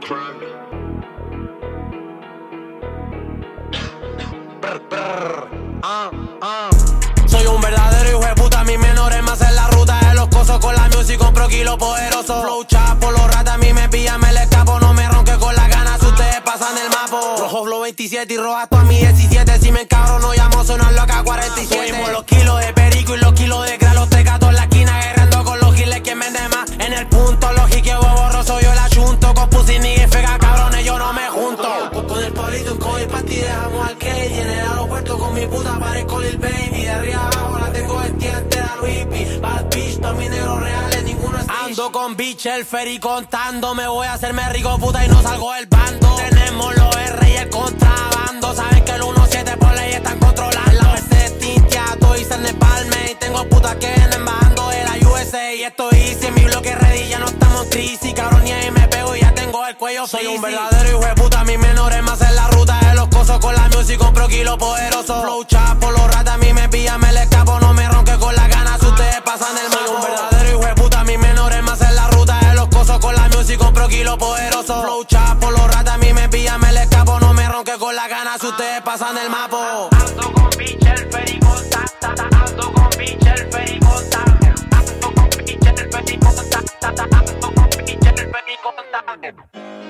Soy un verdadero hijo de puta, mis menores me hacen la ruta de los cosos con la music, compro kilo poderoso. Flow chapo, los ratas a mí me pillan, me le escapo, no me ronque con las ganas, ustedes pasan el mapo. Rojo flow 27 y roja toda mi 17, si me encabro no llamo, sonar loca 47. Subimos los kilos de perico y los kilos de cra, los tecatos en la esquina, guerrando con los giles, quien vende más en el punto. Los jiquios borroso, yo la chunto, con pussy ni fega, cabrones, yo no me junto. Con el Pablito en COVID, pa' ti dejamos al Key, y en el aeropuerto con mi puta parezco Lil Baby. De arriba abajo la tengo vestida entera Louis V. Bad bitch, todos mis negros reales, ninguno es ando con bitch, el ferry contando, me voy a hacerme rico puta y no salgo del bando. Tenemos los R y el contrabando, saben que el 17 por ley están controlando. La Mercedes tinteado y se palme, y tengo putas que vienen bajando de la USA. Y estoy easy en mi bloque ready, ya no estamos en crisis, cabrón, y ahí me pego y ya tengo el cuello. Soy un verdadero hijo de puta, mis menores me hacen la ruta de los cosos con la music, compro kilo poderoso. Flow chapo, los ratas a mí me pillan, me le escapo, no me ronque con las ganas, ustedes pasan el mapo. Soy un verdadero hijo de puta, mis menores me hacen la ruta de los cosos con la music, compro kilo poderoso. Flow chapo, los ratas a mí me pillan, me le escapo, no me ronque con las ganas, ustedes pasan el mapo. Ando con bitch, el ferry contacta, ando con bitch, el ferry contacta, ando con bitch, el ferry contacta, ando con bitch, el ferry contacta.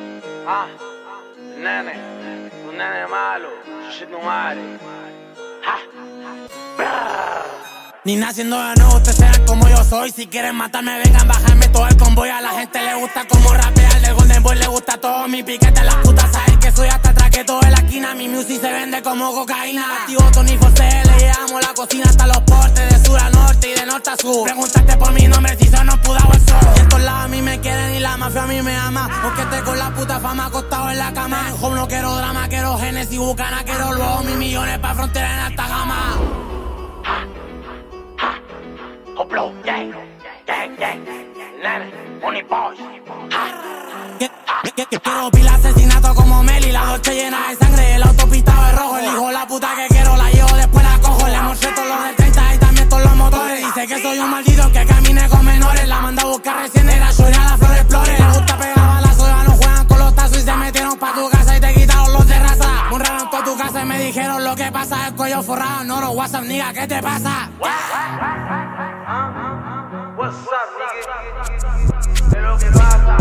Nene, un nene malo, yo soy tu madre. Ni naciendo de nuevo, ustedes serán como yo soy. Si quieren matarme, vengan, bajarme todo el convoy. A la gente le gusta como rapear, del Golden Boy le gusta todo mi piquete. Las putas saben que soy hasta traqueto en la esquina. Mi music se vende como cocaína. Activo Tony Force, le llevamos la cocina hasta los portes, de sur a norte y de norte a sur. Preguntaste por mi nombre, si son pudado el sol. Y en todos lados a mí me quieren y la mafia a mí me ama. Porque esté con la puta fama acostado en la cama. En home no quiero drama, quiero Genesis, Bucana, quiero luego mis millones pa' frontera en alta gama. Hoplo, gang, gang, gang, nene, Money Boys. Quiero pila asesinato como Meli, la Dolce llena de sangre, el auto pintado de rojo. El hijo la puta que quiero, la llevo, después la cojo. Le morché todos los de 30 y también todos los motores. Dice que soy un maldito que camine con menores. La manda a buscar recién era llorar a las flores flores. Le gusta pegar balazos, ya no juegan con los tazos. Y se metieron pa' tu casa y te quitaron los de raza. Borraron toda tu casa y me dijeron lo que pasa. El cuello forrado, no los WhatsApp, nigga, ¿qué te pasa? What's up, nigga? ¿Qué es lo que pasa?